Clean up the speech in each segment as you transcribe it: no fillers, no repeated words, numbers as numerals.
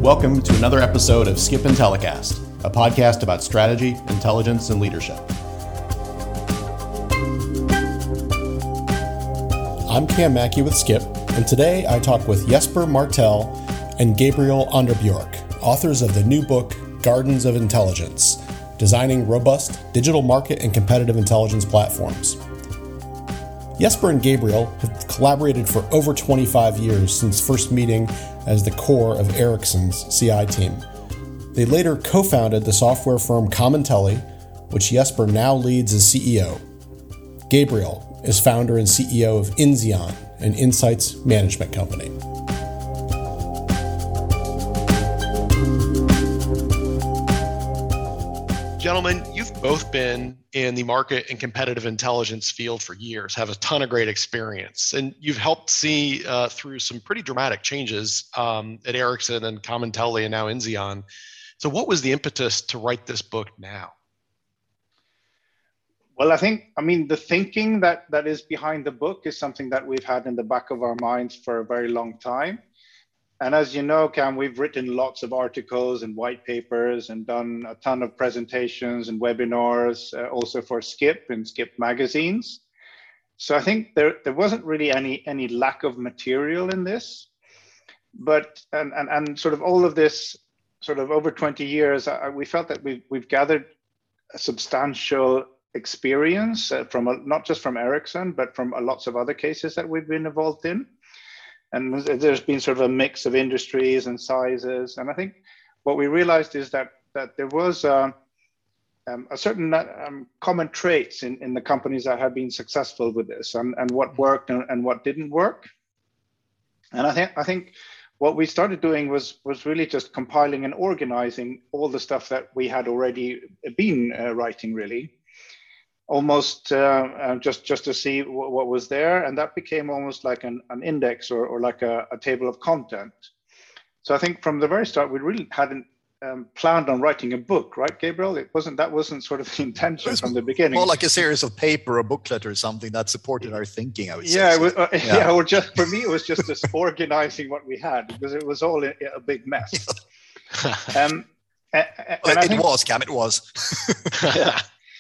Welcome to another episode of Skip and Telecast, a podcast about strategy, intelligence, and leadership. I'm Cam Mackey with Skip, and today I talk with Jesper Martell and Gabriel Onderbjork, authors of the new book, Gardens of Intelligence, Designing Robust Digital Market and Competitive Intelligence Platforms. Jesper and Gabriel have collaborated for over 25 years since first meeting as the core of Ericsson's CI team. They later co-founded the software firm Commentelli, which Jesper now leads as CEO. Gabriel is founder and CEO of Inzion, an insights management company. Gentlemen, you've both been in the market and competitive intelligence field for years, have a ton of great experience, and you've helped see through some pretty dramatic changes at Ericsson and Commentelli and now Inzion. So what was the impetus to write this book now? Well, I mean, the thinking that is behind the book is something that we've had in the back of our minds for a very long time. And as you know, Cam, we've written lots of articles and white papers and done a ton of presentations and webinars, also for Skip and Skip magazines. So I think there wasn't really any lack of material in this, but and sort of all of this sort of over 20 years, we felt that we've gathered a substantial experience from not just from Ericsson, but from lots of other cases that we've been involved in. And there's been sort of a mix of industries and sizes. And I think what we realized is that there was a certain common traits in the companies that have been successful with this, and what worked and what didn't work. And I think what we started doing was really just compiling and organizing all the stuff that we had already been writing, really. Almost just to see what was there, and that became almost like an index or like a table of content. So I think from the very start we really hadn't planned on writing a book, right, Gabriel? That wasn't sort of the intention from the beginning. More like a series of paper or booklet or something that supported our thinking, I would say. Yeah, or just for me it was just this organizing what we had, because it was all a big mess. It was. Yeah.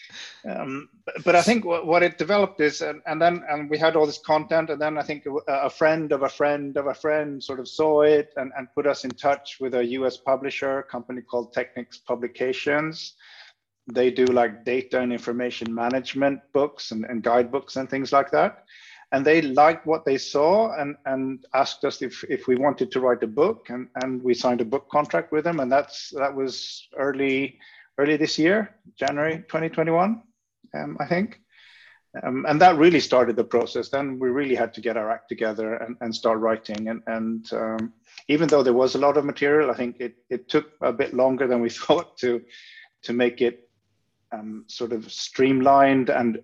But I think what it developed is, and we had all this content, and then I think a friend of a friend of a friend sort of saw it and put us in touch with a US publisher, a company called Technics Publications. They do like data and information management books and guidebooks and things like that. And they liked what they saw and asked us if we wanted to write a book, and we signed a book contract with them, and that was early this year, January 2021. I think. And that really started the process. Then we really had to get our act together and start writing. And even though there was a lot of material, I think it took a bit longer than we thought to make it sort of streamlined and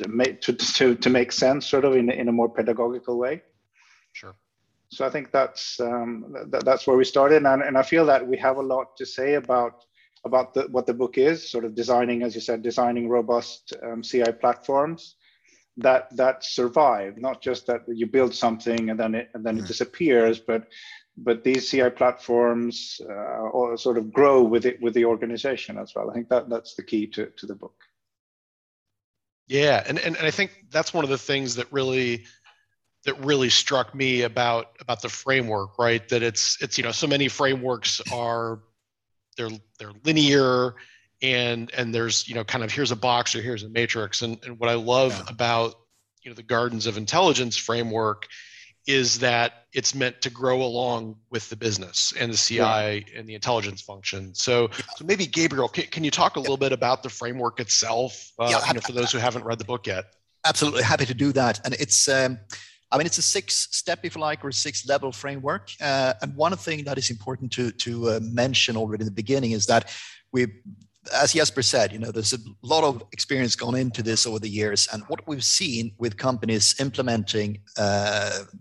to make sense sort of in a more pedagogical way. Sure. So I think that's where we started. And I feel that we have a lot to say about what the book is, sort of designing, as you said, designing robust CI platforms that survive, not just that you build something and then it disappears, but these CI platforms sort of grow with the organization as well. I think that's the key to the book. Yeah, and I think that's one of the things that really struck me about the framework, right? That it's so many frameworks are they're linear and there's kind of here's a box or here's a matrix, and what I love about the Gardens of Intelligence framework is that it's meant to grow along with the business and the CI and the intelligence function. So maybe Gabriel, can you talk a little bit about the framework itself for those who haven't read the book yet? Absolutely, happy to do that. And it's it's a 6-step, if you like, or 6-level framework. And one thing that is important to mention already in the beginning is that as Jesper said, there's a lot of experience gone into this over the years. And what we've seen with companies implementing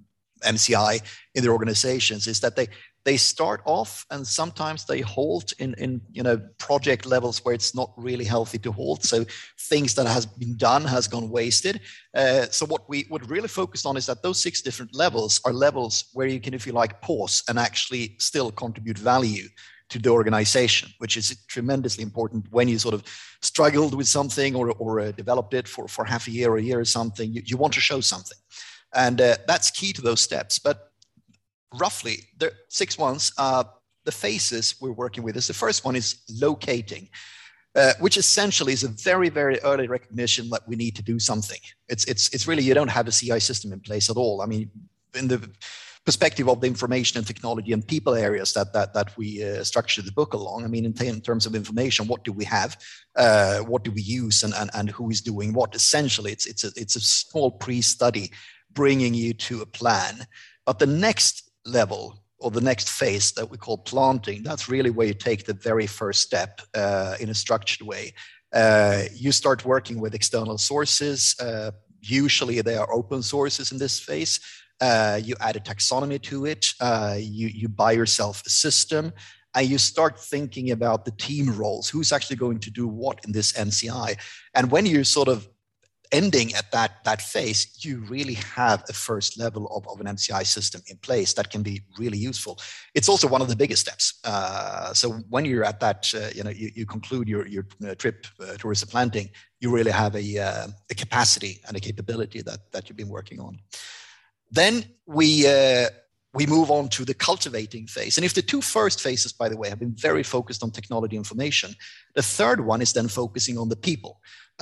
MCI in their organizations is that they start off and sometimes they halt in project levels where it's not really healthy to halt. So things that has been done has gone wasted. So what we would really focus on is that those 6 different levels are levels where you can, if you like, pause and actually still contribute value to the organization, which is tremendously important when you sort of struggled with something or developed it for half a year or a year or something. You want to show something. And that's key to those steps. But roughly, the 6 ones, the phases we're working with is the first one is locating, which essentially is a very, very early recognition that we need to do something. It's really, you don't have a CI system in place at all. I mean, in the perspective of the information and technology and people areas that we structure the book along. I mean, in terms of information, what do we have? What do we use and who is doing what? Essentially, it's a small pre-study bringing you to a plan. But the next level or the next phase that we call planting, that's really where you take the very first step in a structured way. You start working with external sources. Usually they are open sources in this phase. You add a taxonomy to it. You buy yourself a system. And you start thinking about the team roles. Who's actually going to do what in this MCI? And when you're sort of ending at that phase, you really have a first level of an MCI system in place that can be really useful. It's also one of the biggest steps. So when you're at that, you conclude your trip towards the planting, you really have a capacity and a capability that you've been working on. Then we move on to the cultivating phase. And if the 2 first phases, by the way, have been very focused on technology information, the third one is then focusing on the people.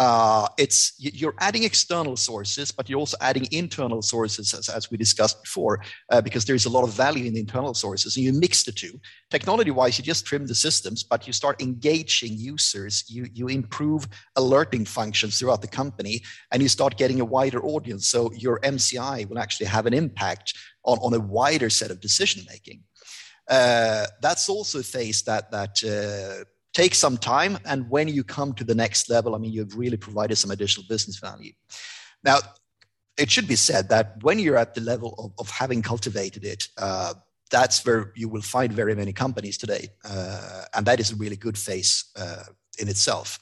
You're adding external sources, but you're also adding internal sources, as we discussed before, because there's a lot of value in the internal sources, and you mix the 2. Technology-wise, you just trim the systems, but you start engaging users. You improve alerting functions throughout the company, and you start getting a wider audience. So your MCI will actually have an impact on a wider set of decision-making. That's also a phase that take some time. And when you come to the next level, I mean, you've really provided some additional business value. Now, it should be said that when you're at the level of having cultivated it, that's where you will find very many companies today. And that is a really good phase in itself.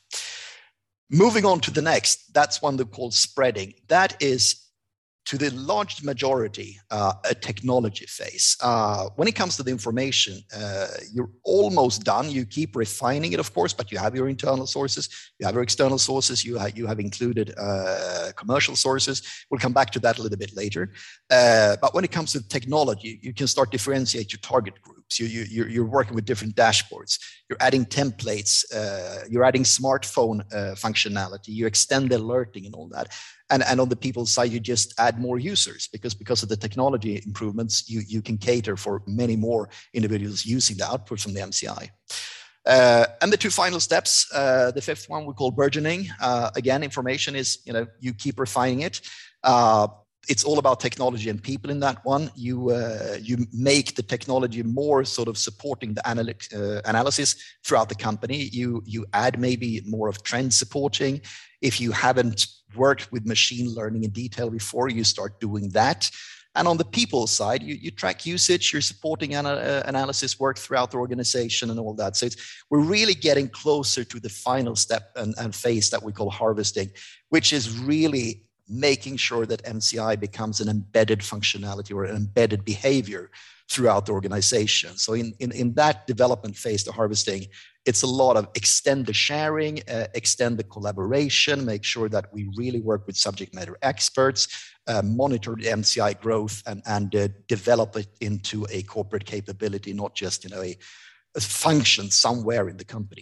Moving on to the next, that's one that's called spreading. That is, to the large majority, a technology phase. When it comes to the information, you're almost done. You keep refining it, of course, but you have your internal sources, you have your external sources, you have included commercial sources. We'll come back to that a little bit later. But when it comes to technology, you can start differentiate your target groups. You're working with different dashboards. You're adding templates. You're adding smartphone functionality. You extend the alerting and all that. And on the people's side, you just add more users because of the technology improvements, you can cater for many more individuals using the output from the MCI. And the 2 final steps, the 5th one we call burgeoning. Again, information is, you keep refining it. It's all about technology and people in that one. You make the technology more sort of supporting the analysis throughout the company. You add maybe more of trend supporting. If you haven't worked with machine learning in detail before, you start doing that. And on the people side, you track usage, you're supporting analysis work throughout the organization and all that. So we're really getting closer to the final step and phase that we call harvesting, which is really making sure that MCI becomes an embedded functionality or an embedded behavior throughout the organization. So in that development phase, the harvesting, it's a lot of extend the sharing, extend the collaboration, make sure that we really work with subject matter experts, monitor the MCI growth and develop it into a corporate capability, not just a function somewhere in the company.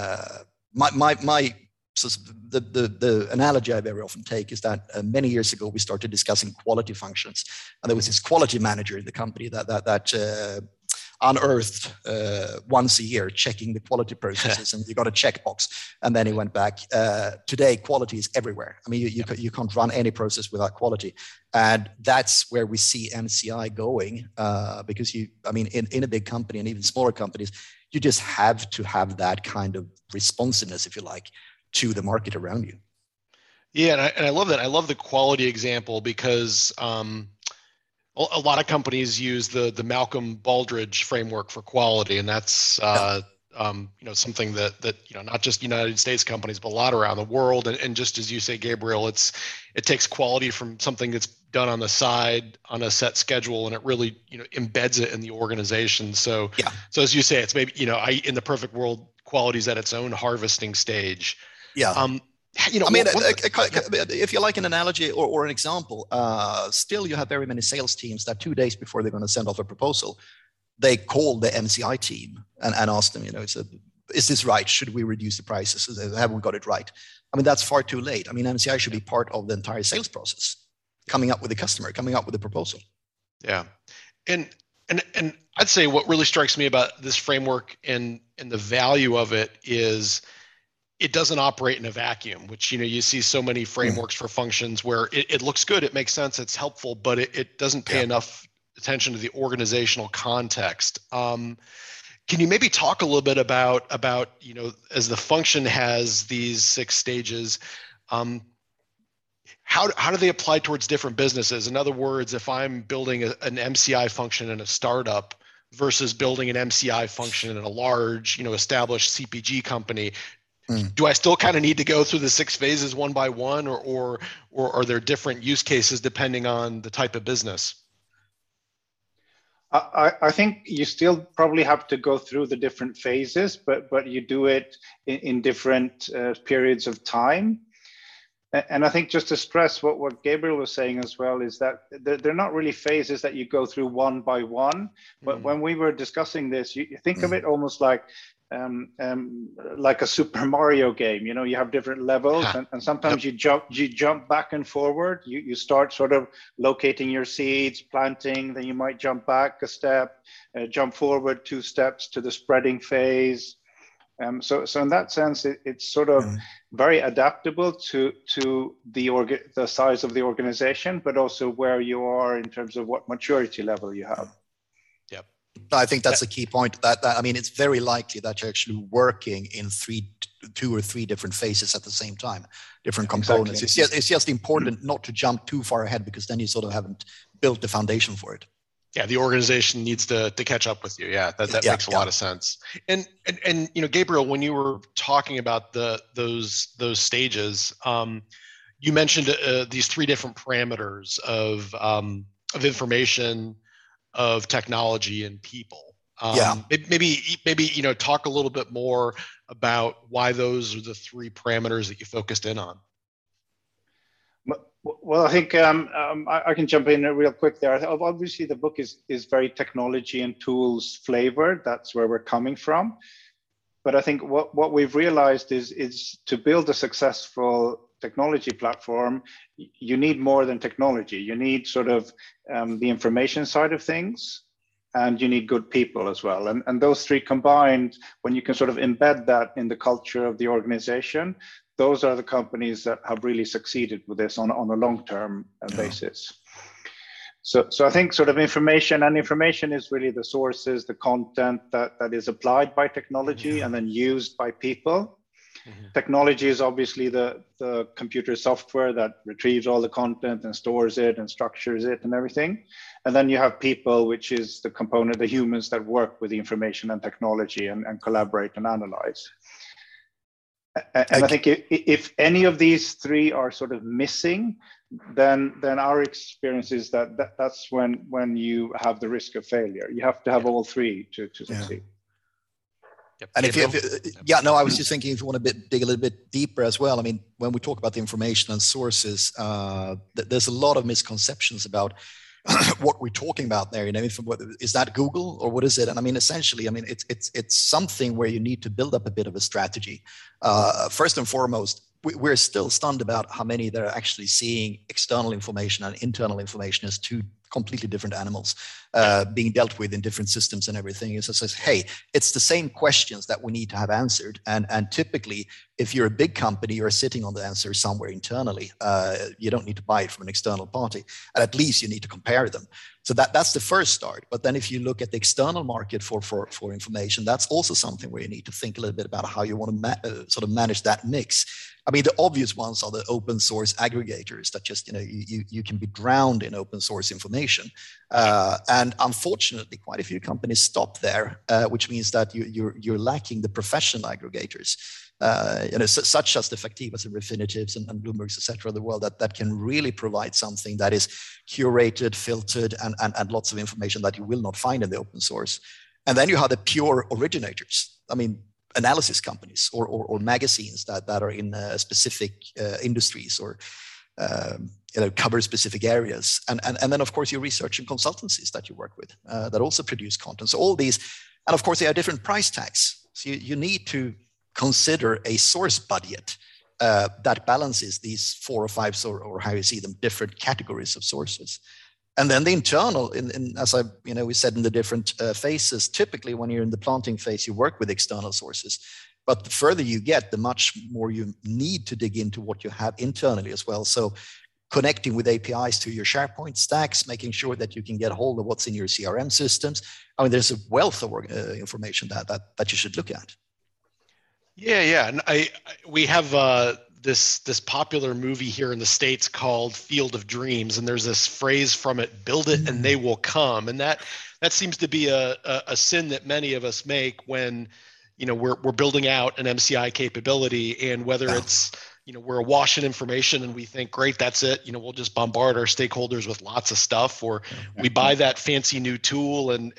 So the analogy I very often take is that many years ago we started discussing quality functions, and there was this quality manager in the company that unearthed once a year checking the quality processes, and you got a checkbox, and then he went back. Today, quality is everywhere. I mean, you can't run any process without quality, and that's where we see MCI going. Because in a big company and even smaller companies, you just have to have that kind of responsiveness, if you like, to the market around you. Yeah, and I love that. I love the quality example because a a lot of companies use the Malcolm Baldrige framework for quality, and that's something that not just United States companies, but a lot around the world. And just as you say, Gabriel, it takes quality from something that's done on the side on a set schedule, and it really embeds it in the organization. So as you say, it's maybe in the perfect world, quality is at its own harvesting stage. If you like an analogy or an example, still you have very many sales teams that 2 days before they're going to send off a proposal, they call the MCI team and ask them, is this right? Should we reduce the prices? Have we got it right? I mean, that's far too late. I mean, MCI should be part of the entire sales process, coming up with the customer, coming up with the proposal. Yeah. And I'd say what really strikes me about this framework and the value of it is it doesn't operate in a vacuum, which, you see so many frameworks for functions where it looks good, it makes sense, it's helpful, but it doesn't pay enough attention to the organizational context. Can you maybe talk a little bit about as the function has these 6 stages, how do they apply towards different businesses? In other words, if I'm building an MCI function in a startup versus building an MCI function in a large, established CPG company, do I still kind of need to go through the 6 phases one by one, or are there different use cases depending on the type of business? I think you still probably have to go through the different phases, but you do it in different periods of time. And I think just to stress what Gabriel was saying as well is that they're not really phases that you go through one by one. But when we were discussing this, you think of it almost like a Super Mario game. You have different levels, and sometimes you jump back and forward. You start sort of locating your seeds, planting, then you might jump back a step, jump forward 2 steps to the spreading phase. So in that sense, it's sort of very adaptable to the size of the organization, but also where you are in terms of what maturity level you have. Yep. I think that's a key point. That it's very likely that you're actually working in 2 or 3 different phases at the same time, different components. Exactly. It's just important not to jump too far ahead, because then you sort of haven't built the foundation for it. Yeah, the organization needs to catch up with you. Yeah, that makes a lot of sense. And Gabriel, when you were talking about those stages, you mentioned these 3 different parameters of information, of technology, and people. Maybe talk a little bit more about why those are the 3 parameters that you focused in on. Well, I think I can jump in real quick there. Obviously, the book is very technology and tools flavored. That's where we're coming from. But I think what we've realized is to build a successful technology platform, you need more than technology. You need sort of the information side of things, and you need good people as well. And those 3 combined, when you can sort of embed that in the culture of the organization, those are the companies that have really succeeded with this on a long-term basis. So I think sort of information is really the sources, the content that is applied by technology and then used by people. Technology is obviously the computer software that retrieves all the content and stores it and structures it and everything. And then you have people, which is the component, the humans that work with the information and technology and collaborate and analyze. And I think if any of these 3 are sort of missing, then our experience is that's when you have the risk of failure. You have to have all 3 to succeed. Yep. And I was just thinking, if you want to dig a little bit deeper as well. I mean, when we talk about the information and sources, there's a lot of misconceptions about what we're talking about there. Is that Google or what is it? And I mean, essentially, it's something where you need to build up a bit of a strategy. First and foremost, we're still stunned about how many that are actually seeing external information and internal information as 2 completely different animals being dealt with in different systems and everything. It says, hey, it's the same questions that we need to have answered. And typically, if you're a big company, you're sitting on the answer somewhere internally. You don't need to buy it from an external party. And at least you need to compare them. So that's the first start. But then if you look at the external market for information, that's also something where you need to think a little bit about how you want to sort of manage that mix. I mean, the obvious ones are the open source aggregators that just, you can be drowned in open source information. And unfortunately, quite a few companies stop there, which means that you're lacking the professional aggregators. Such as the Factivas and Refinitivs and Bloombergs, et cetera, of the world that can really provide something that is curated, filtered, and lots of information that you will not find in the open source. And then you have the pure originators. I mean, analysis companies or magazines that are in specific industries or cover specific areas. And then, of course, your research and consultancies that you work with that also produce content. So all these, and of course, they are different price tags. So you need to consider a source budget that balances these 4 or 5, or how you see them, different categories of sources. And then the internal, as we said in the different phases, typically when you're in the planting phase, you work with external sources. But the further you get, the much more you need to dig into what you have internally as well. So connecting with APIs to your SharePoint stacks, making sure that you can get hold of what's in your CRM systems. I mean, there's a wealth of information that you should look at. Yeah, and we have this popular movie here in the States called Field of Dreams, and there's this phrase from it: "Build it, and they will come." And that seems to be a sin that many of us make when we're building out an MCI capability, and whether it's we're awash in information and we think, great, that's it. We'll just bombard our stakeholders with lots of stuff, or we buy that fancy new tool. And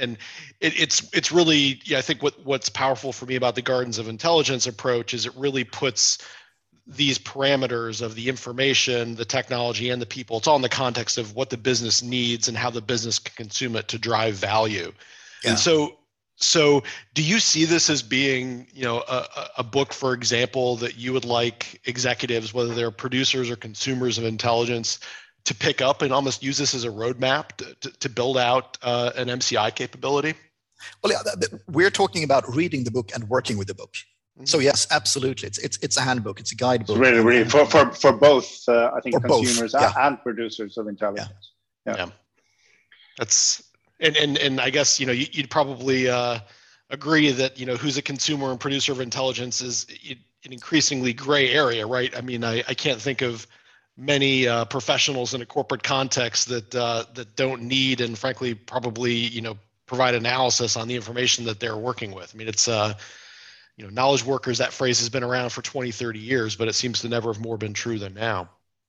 it's really, I think what's powerful for me about the Gardens of Intelligence approach is it really puts these parameters of the information, the technology, and the people. It's all in the context of what the business needs and how the business can consume it to drive value. Yeah. And so do you see this as being, a book, for example, that you would like executives, whether they're producers or consumers of intelligence, to pick up and almost use this as a roadmap to build out an MCI capability? Well, yeah, we're talking about reading the book and working with the book. Mm-hmm. So yes, absolutely. It's a handbook. It's a guidebook. It's really for both, I think, for consumers and producers of intelligence. Yeah. That's. And I guess you'd probably agree that who's a consumer and producer of intelligence is an increasingly gray area, right? I mean, I can't think of many professionals in a corporate context that don't need and frankly probably provide analysis on the information that they're working with. I mean, it's knowledge workers. That phrase has been around for 20, 30 years, but it seems to never have more been true than now.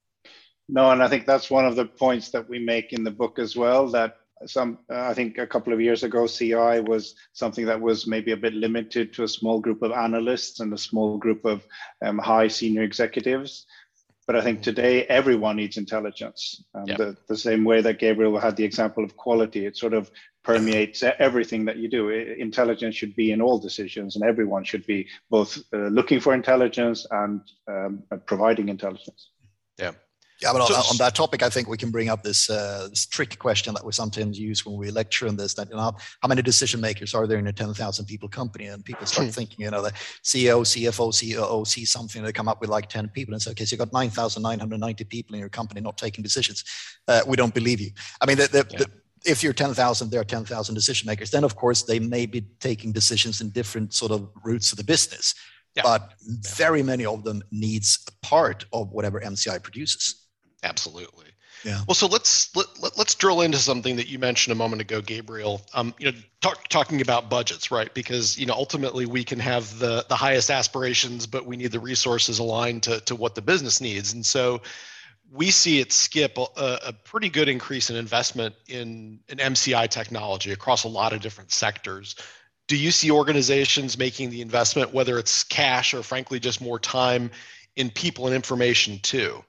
No, and I think that's one of the points that we make in the book as well, that I think a couple of years ago, CI was something that was maybe a bit limited to a small group of analysts and a small group of high senior executives. But I think today everyone needs intelligence. The same way that Gabriel had the example of quality, it sort of permeates everything that you do. Intelligence should be in all decisions, and everyone should be both looking for intelligence and providing intelligence. Yeah. Yeah, but on that topic, I think we can bring up this trick question that we sometimes use when we lecture on this, that how many decision makers are there in a 10,000 people company? And people start thinking, the CEO, CFO, COO see something, they come up with like 10 people and say, okay, so you've got 9,990 people in your company not taking decisions. We don't believe you. I mean, if you're 10,000, there are 10,000 decision makers. Then, of course, they may be taking decisions in different sort of routes of the business. Yeah. But very many of them needs a part of whatever MCI produces. Absolutely. Yeah. Well, so let's drill into something that you mentioned a moment ago, Gabriel. Talking about budgets, right? Because ultimately we can have the highest aspirations, but we need the resources aligned to what the business needs. And so we see at Skip a pretty good increase in investment in MCI technology across a lot of different sectors. Do you see organizations making the investment, whether it's cash or frankly just more time, in people and information too?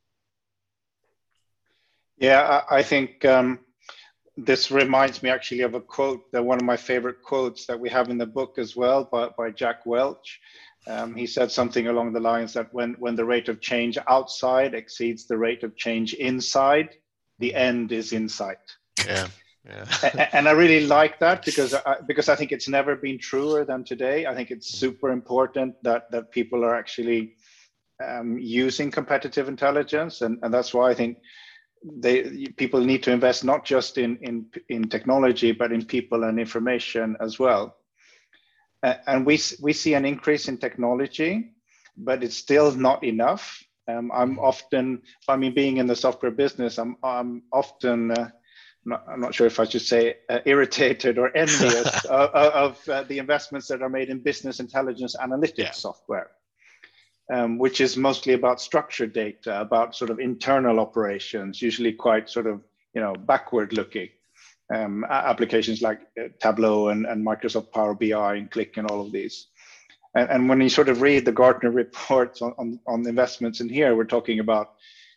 Yeah, I think this reminds me actually of a quote, one of my favorite quotes that we have in the book as well by Jack Welch. He said something along the lines that when the rate of change outside exceeds the rate of change inside, the end is in sight. Yeah. And I really like that because I think it's never been truer than today. I think it's super important that people are actually using competitive intelligence. And that's why I think people need to invest not just in technology, but in people and information as well. And we see an increase in technology, but it's still not enough. I'm often, being in the software business, I'm often, I'm not sure if I should say irritated or envious of the investments that are made in business intelligence analytics software, which is mostly about structured data, about sort of internal operations, usually quite sort of, backward looking. Applications like Tableau and Microsoft Power BI and Qlik and all of these. And when you sort of read the Gartner reports on investments in here, we're talking about,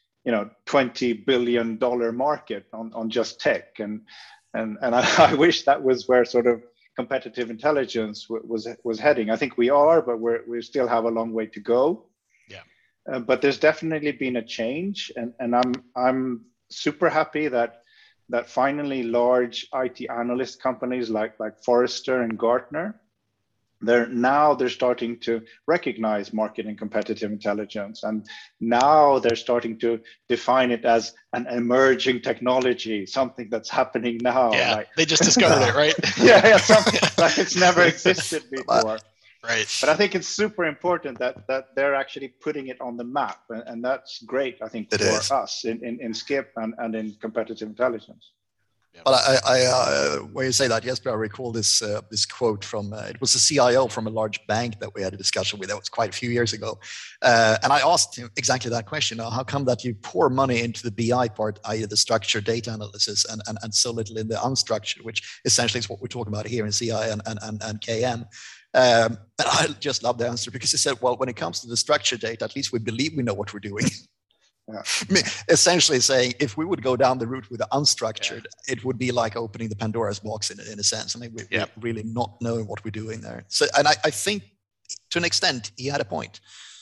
$20 billion market on just tech. And I wish that was where sort of competitive intelligence was heading. I think we are, but we still have a long way to go. Yeah. But there's definitely been a change, and I'm super happy that finally large IT analyst companies like Forrester and Gartner, they're starting to recognize market and competitive intelligence. And now they're starting to define it as an emerging technology, something that's happening now. Yeah, they just discovered it, right? yeah, something like it's never existed before. Right. But I think it's super important that they're actually putting it on the map. And that's great, I think, for us in Skip and in competitive intelligence. Yeah. Well, when you say that, Jesper, I recall this quote from, it was a CIO from a large bank that we had a discussion with. That was quite a few years ago. And I asked him exactly that question. How come that you pour money into the BI part, i.e. the structured data analysis, and so little in the unstructured, which essentially is what we're talking about here in CI and KM. And I just love the answer, because he said, well, when it comes to the structured data, at least we believe we know what we're doing. Yeah. I mean, essentially saying, if we would go down the route with the unstructured, it would be like opening the Pandora's box in a sense. I mean, we're really not knowing what we're doing there. So, and I think to an extent, he had a point.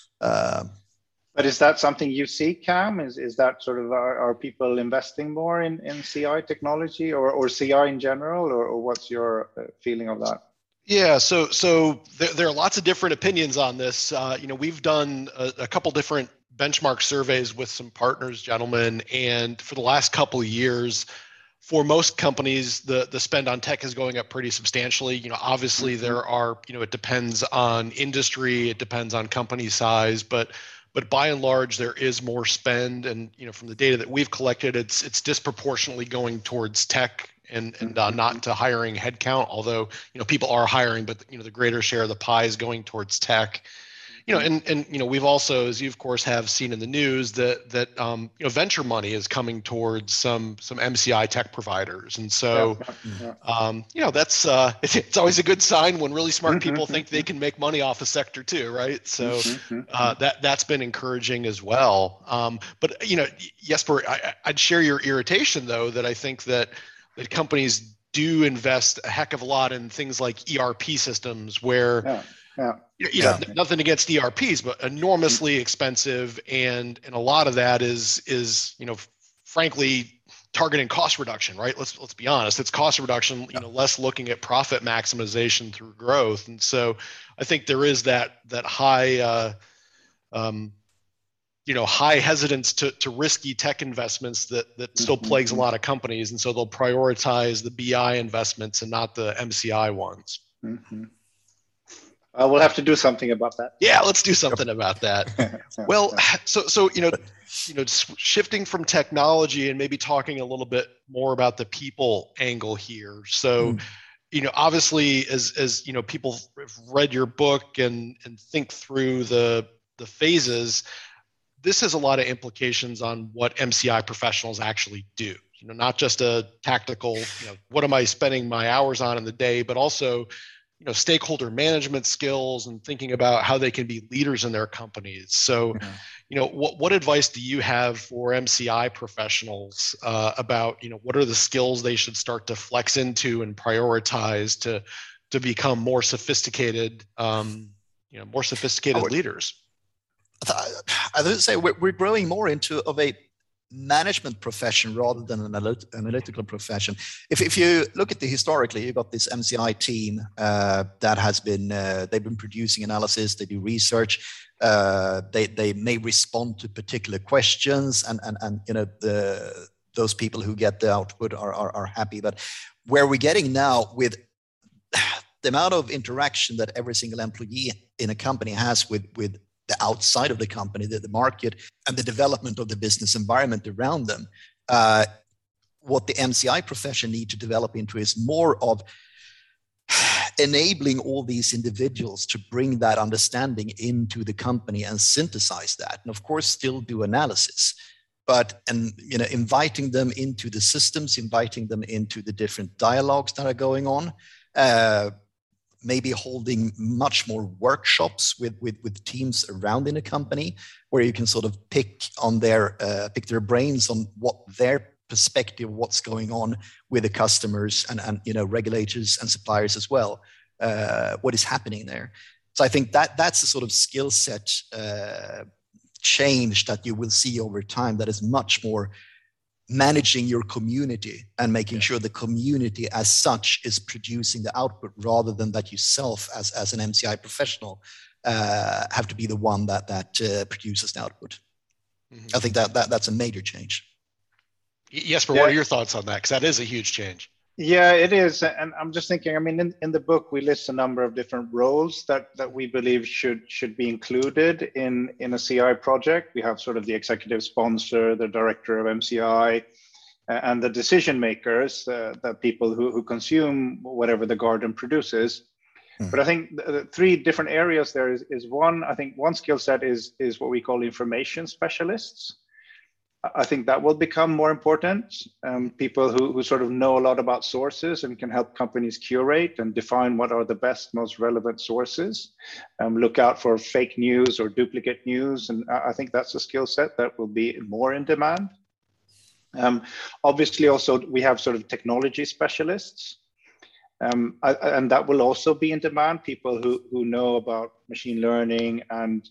But is that something you see, Cam? Is that sort of, are people investing more in CI technology or CI in general, or what's your feeling of that? Yeah, so there are lots of different opinions on this. We've done a couple different benchmark surveys with some partners, gentlemen, and for the last couple of years, for most companies, the spend on tech is going up pretty substantially. Obviously there are, it depends on industry, it depends on company size, but by and large, there is more spend. And, from the data that we've collected, it's disproportionately going towards tech and not into hiring headcount, although, people are hiring, but, the greater share of the pie is going towards tech. And we've also, as you of course have seen in the news, that venture money is coming towards some MCI tech providers, and so that's it's always a good sign when really smart people think they can make money off a sector too, right? So that's been encouraging as well. But Jesper, I'd share your irritation though, that I think that companies do invest a heck of a lot in things like ERP systems where. Nothing against ERPs, but enormously expensive, and a lot of that is frankly targeting cost reduction, right? Let's be honest, it's cost reduction, less looking at profit maximization through growth, and so I think there is that high high hesitance to risky tech investments that still plagues a lot of companies, and so they'll prioritize the BI investments and not the MCI ones. Mm-hmm. We'll have to do something about that. Yeah, let's do something about that. Well, so shifting from technology and maybe talking a little bit more about the people angle here. So, obviously, as people have read your book and think through the phases, this has a lot of implications on what MCI professionals actually do. Not just a tactical, what am I spending my hours on in the day, but also stakeholder management skills and thinking about how they can be leaders in their companies. So, what advice do you have for MCI professionals about, what are the skills they should start to flex into and prioritize to become more sophisticated, leaders? I would say we're growing more into a management profession rather than an analytical profession. If you look at the historically, you've got this MCI team that has been they've been producing analysis, they do research, they may respond to particular questions, and you know those people who get the output are happy. But where we're getting now with the amount of interaction that every single employee in a company has with the outside of the company, the market, and the development of the business environment around them, what the MCI profession need to develop into is more of enabling all these individuals to bring that understanding into the company and synthesize that, and of course still do analysis, but you know, inviting them into the systems, inviting them into the different dialogues that are going on. Maybe holding much more workshops with teams around in a company where you can sort of pick their brains on what their perspective, what's going on with the customers and you know, regulators and suppliers as well, what is happening there. So I think that's the sort of skill set change that you will see over time, that is much more managing your community and making sure the community as such is producing the output, rather than that yourself as an MCI professional have to be the one that produces the output. Mm-hmm. I think that's a major change. Jesper, what are your thoughts on that? Because that is a huge change. Yeah, it is. And I'm just thinking, I mean, in the book, we list a number of different roles that we believe should be included in a CI project. We have sort of the executive sponsor, the director of MCI, and the decision makers, the people who consume whatever the garden produces. Mm. But I think the three different areas there is one, I think one skill set is what we call information specialists. I think that will become more important. People who sort of know a lot about sources and can help companies curate and define what are the best, most relevant sources. Look out for fake news or duplicate news. And I think that's a skill set that will be more in demand. Obviously, also, we have sort of technology specialists. And that will also be in demand. People who know about machine learning and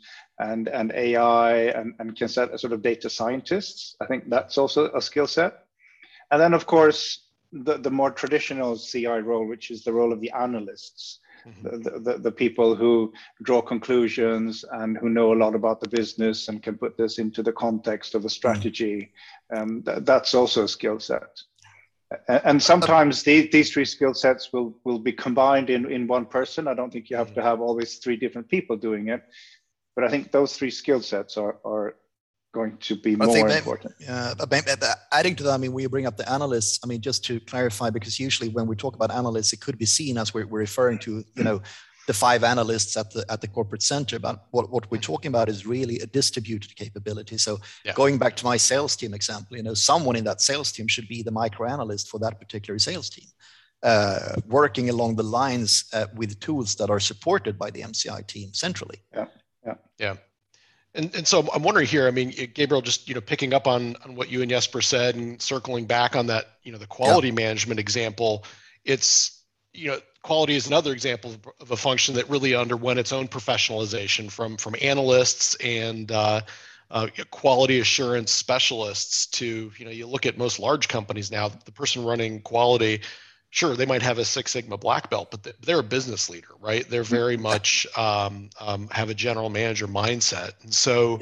AI and can set a sort of data scientists. I think that's also a skill set. And then, of course, the more traditional CI role, which is the role of the analysts, mm-hmm. the people who draw conclusions and who know a lot about the business and can put this into the context of a strategy. Mm-hmm. That's also a skill set. And sometimes these three skill sets will be combined in one person. I don't think you have to have always three different people doing it, but I think those three skill sets are going to be more important. Adding to that, I mean, we bring up the analysts. I mean, just to clarify, because usually when we talk about analysts, it could be seen as we're referring to, you know, the 5 analysts at the corporate center. But what we're talking about is really a distributed capability. So going back to my sales team example, you know, someone in that sales team should be the micro analyst for that particular sales team, working along the lines with tools that are supported by the MCI team centrally. Yeah. And so I'm wondering here, I mean, Gabriel, just, you know, picking up on what you and Jesper said and circling back on that, you know, the quality management example, it's, you know, quality is another example of a function that really underwent its own professionalization from analysts and quality assurance specialists to, you know, you look at most large companies now, the person running quality, sure, they might have a Six Sigma black belt, but they're a business leader, right? They're very much have a general manager mindset. And so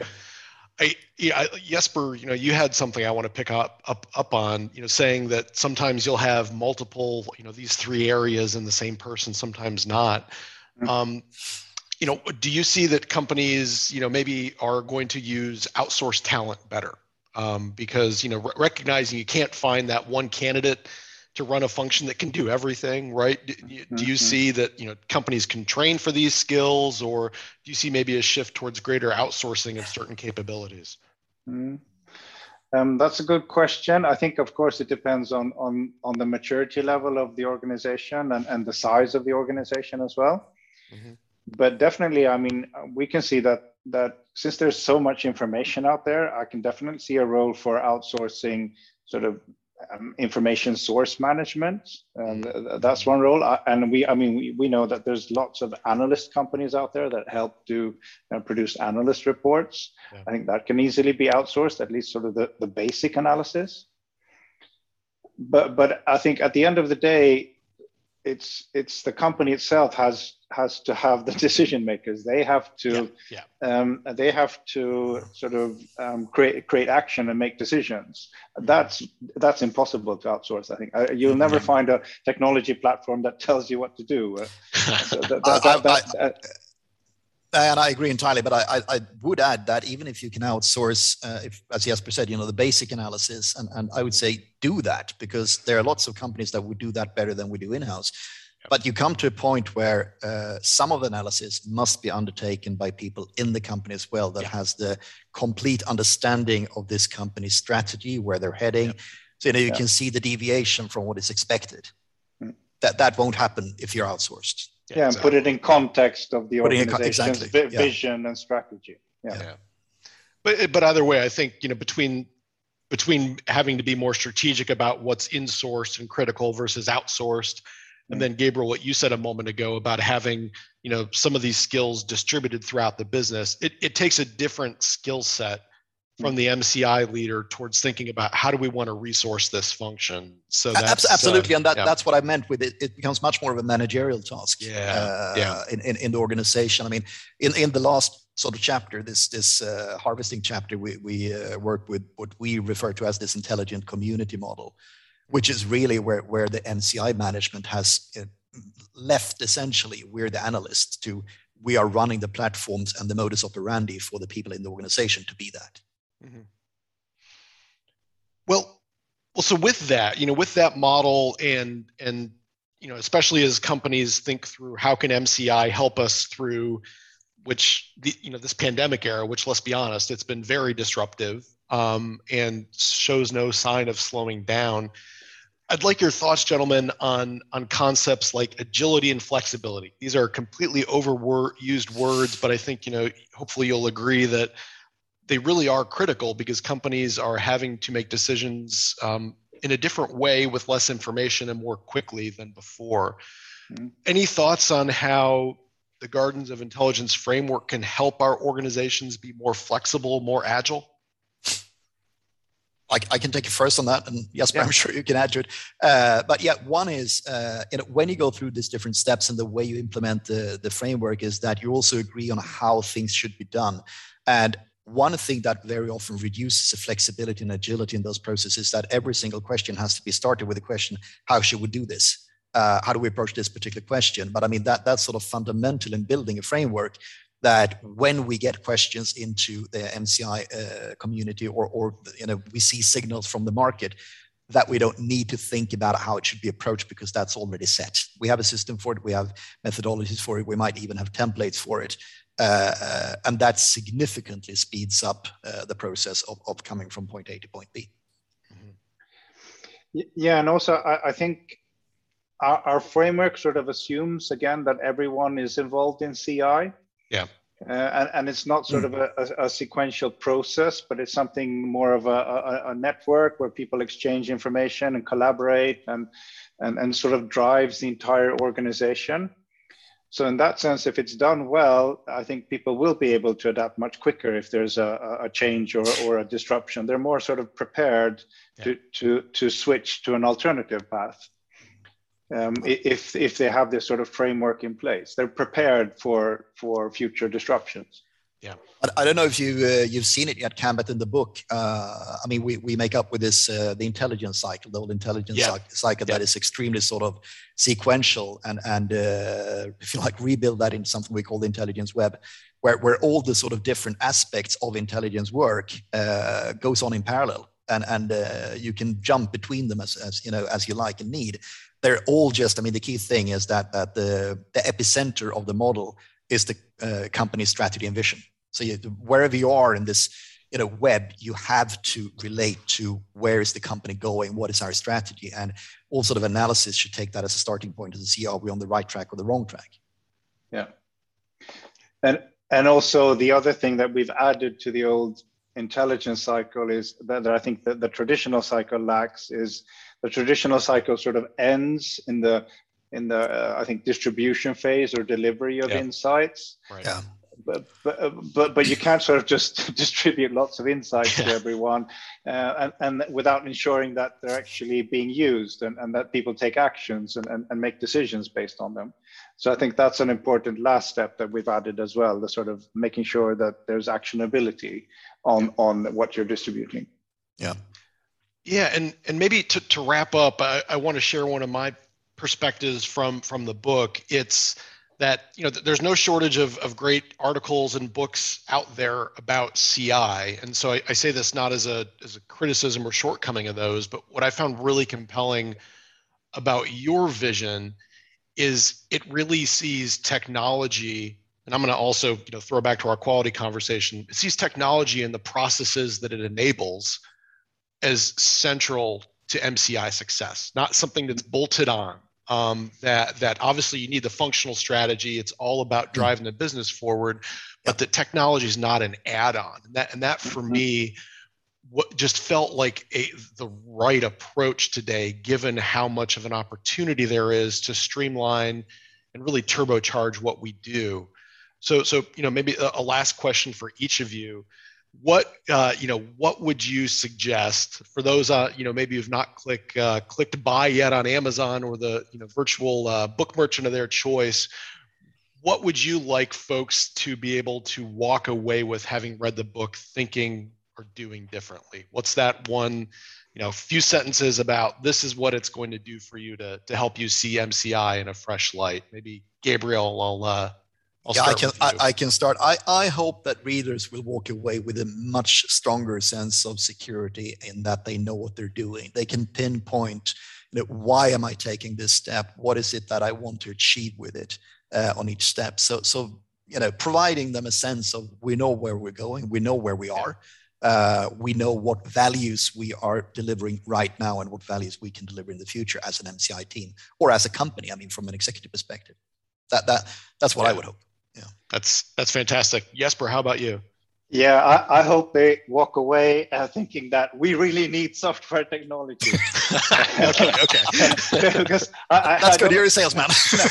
Jesper, you know, you had something I want to pick up on, you know, saying that sometimes you'll have multiple, you know, these three areas in the same person, sometimes not. You know, do you see that companies, you know, maybe are going to use outsourced talent better? Because, you know, recognizing you can't find that one candidate to run a function that can do everything, right? Do you see that, you know, companies can train for these skills, or do you see maybe a shift towards greater outsourcing of certain capabilities? That's a good question. I think, of course, it depends on the maturity level of the organization and the size of the organization as well. Mm-hmm. But definitely, I mean, we can see that since there's so much information out there, I can definitely see a role for outsourcing sort of information source management. That's one role. And we know that there's lots of analyst companies out there that help to produce analyst reports. Yeah. I think that can easily be outsourced, at least sort of the basic analysis. But I think at the end of the day, it's the company itself has to have the decision makers. They have to they have to sort of create action and make decisions. That's impossible to outsource. I think you'll never find a technology platform that tells you what to do. And I agree entirely, but I would add that even if you can outsource, as Jesper said, the basic analysis, and I would say do that, because there are lots of companies that would do that better than we do in-house. Yep. But you come to a point where some of the analysis must be undertaken by people in the company as well that has the complete understanding of this company's strategy, where they're heading. Yep. So you can see the deviation from what is expected. That won't happen if you're outsourced. Yeah, and put it in context of the organization's vision and strategy. Yeah. But either way, I think between having to be more strategic about what's insourced and critical versus outsourced, and then Gabriel, what you said a moment ago about having some of these skills distributed throughout the business, it takes a different skill set from the MCI leader towards thinking about how do we want to resource this function. So that's absolutely, and that's what I meant with it. It becomes much more of a managerial task in the organization. I mean, in the last sort of chapter, this harvesting chapter, we work with what we refer to as this intelligent community model, which is really where the MCI management has left. Essentially, we're the analysts we are running the platforms and the modus operandi for the people in the organization to be that. Mm-hmm. Well, so with that, with that model, and especially as companies think through how can MCI help us through this pandemic era, which, let's be honest, it's been very disruptive and shows no sign of slowing down. I'd like your thoughts, gentlemen, on concepts like agility and flexibility. These are completely overused words, but I think hopefully you'll agree that they really are critical, because companies are having to make decisions in a different way with less information and more quickly than before. Mm-hmm. Any thoughts on how the Gardens of Intelligence framework can help our organizations be more flexible, more agile? I can take it first on that, and yes, I'm sure you can add to it. But one is, when you go through these different steps and the way you implement the framework, is that you also agree on how things should be done. And one thing that very often reduces the flexibility and agility in those processes is that every single question has to be started with a question: how should we do this? How do we approach this particular question? But I mean, that's sort of fundamental in building a framework, that when we get questions into the MCI community, or we see signals from the market, that we don't need to think about how it should be approached, because that's already set. We have a system for it. We have methodologies for it. We might even have templates for it. And that significantly speeds up the process of coming from point A to point B. Mm-hmm. Yeah, and also I think our framework sort of assumes, again, that everyone is involved in CI. Yeah. And it's not sort of a sequential process, but it's something more of a network where people exchange information and collaborate and sort of drives the entire organization. So in that sense, if it's done well, I think people will be able to adapt much quicker if there's a change or a disruption. They're more sort of prepared to switch to an alternative path. If they have this sort of framework in place, they're prepared for future disruptions. Yeah, I don't know if you've seen it yet, Cam, but in the book, I mean, we make up with this the intelligence cycle, the old intelligence cycle that is extremely sort of sequential, and if you like, rebuild that into something we call the intelligence web, where all the sort of different aspects of intelligence work goes on in parallel, and you can jump between them as you like and need. They're all just, I mean, the key thing is that the epicenter of the model is the company's strategy and vision. So wherever you are in this web, you have to relate to where is the company going, what is our strategy, and all sort of analysis should take that as a starting point to see, are we on the right track or the wrong track? Yeah. And also the other thing that we've added to the old intelligence cycle is that I think that the traditional cycle lacks is the traditional cycle sort of ends in the I think distribution phase or delivery of insights. Right. Yeah. But you can't sort of just distribute lots of insights to everyone and without ensuring that they're actually being used and that people take actions and make decisions based on them. So I think that's an important last step that we've added as well, the sort of making sure that there's actionability on what you're distributing. Yeah. Yeah, and maybe to wrap up, I want to share one of my perspectives from the book. It's that, you know, there's no shortage of great articles and books out there about CI. And so I say this not as a criticism or shortcoming of those, but what I found really compelling about your vision is it really sees technology, and I'm going to also, you know, throw back to our quality conversation, it sees technology and the processes that it enables as central to MCI success, not something that's bolted on. That obviously you need the functional strategy. It's all about driving the business forward, but the technology is not an add-on. And that for me, what just felt like the right approach today, given how much of an opportunity there is to streamline and really turbocharge what we do. So you know, maybe a last question for each of you. What would you suggest for those you know, maybe who've not clicked buy yet on Amazon or the, you know, virtual book merchant of their choice? What would you like folks to be able to walk away with, having read the book, thinking or doing differently? What's that one, you know, few sentences about this is what it's going to do for you to help you see MCI in a fresh light? Maybe Gabriel, I can start. I hope that readers will walk away with a much stronger sense of security in that they know what they're doing. They can pinpoint, you know, why am I taking this step? What is it that I want to achieve with it on each step? So you know, providing them a sense of, we know where we're going, we know where we are, we know what values we are delivering right now and what values we can deliver in the future as an MCI team or as a company. I mean, from an executive perspective, that's what I would hope. Yeah, that's fantastic. Jesper, how about you? Yeah, I hope they walk away thinking that we really need software technology. Okay. Because that's good. You're a salesman.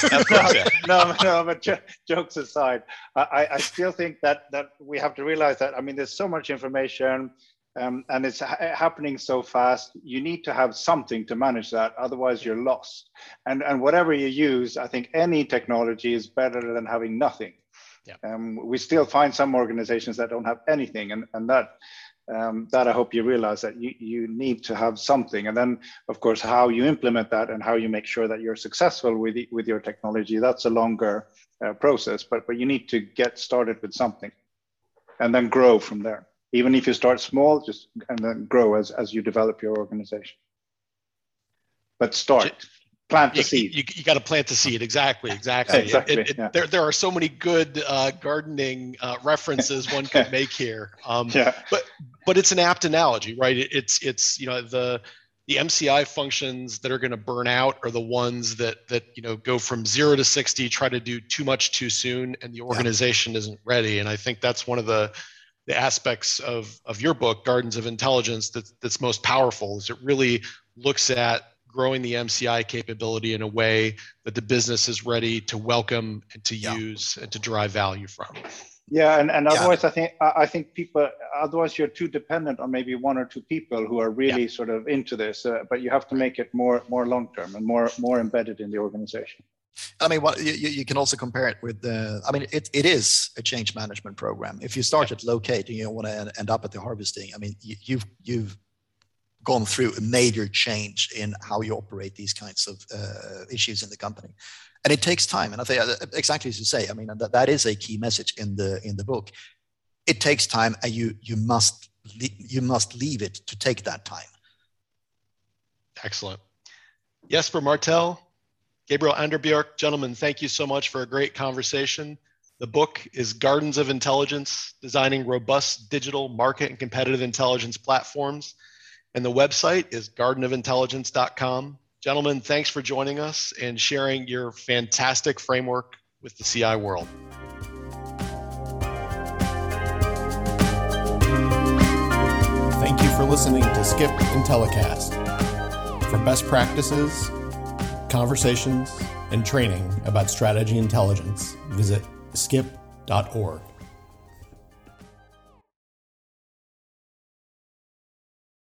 no, but jokes aside, I still think that we have to realize that, I mean, there's so much information and it's happening so fast. You need to have something to manage that, otherwise you're lost. And whatever you use, I think any technology is better than having nothing. Yeah. We still find some organizations that don't have anything, and that I hope you realize that you need to have something. And then, of course, how you implement that and how you make sure that you're successful with your technology, that's a longer process. But you need to get started with something, and then grow from there. Even if you start small, and then grow as you develop your organization. But start. Plant the seed. You got to plant the seed. Exactly. There are so many good gardening references one could make here. But it's an apt analogy, right? It's you know, the MCI functions that are going to burn out are the ones that you know, go from 0 to 60, try to do too much too soon, and the organization isn't ready. And I think that's one of the aspects of your book, Gardens of Intelligence, that's most powerful, is it really looks at growing the MCI capability in a way that the business is ready to welcome and to use and to derive value from. Yeah, and otherwise, I think people, otherwise you're too dependent on maybe one or two people who are really sort of into this. But you have to make it more long term and more embedded in the organization. I mean, what you can also compare it with I mean, it is a change management program. If you start at locate and you want to end up at the harvesting, I mean, you've gone through a major change in how you operate these kinds of issues in the company, and it takes time. And I think exactly as you say, I mean, that is a key message in the book. It takes time, and you must leave it to take that time. Excellent. Jesper Martell, Gabriel Anderbjörk, gentlemen, thank you so much for a great conversation. The book is Gardens of Intelligence: Designing Robust Digital Market and Competitive Intelligence Platforms. And the website is gardenofintelligence.com. Gentlemen, thanks for joining us and sharing your fantastic framework with the CI world. for listening to Skip Intellicast. For best practices, conversations, and training about strategy intelligence, visit skip.org.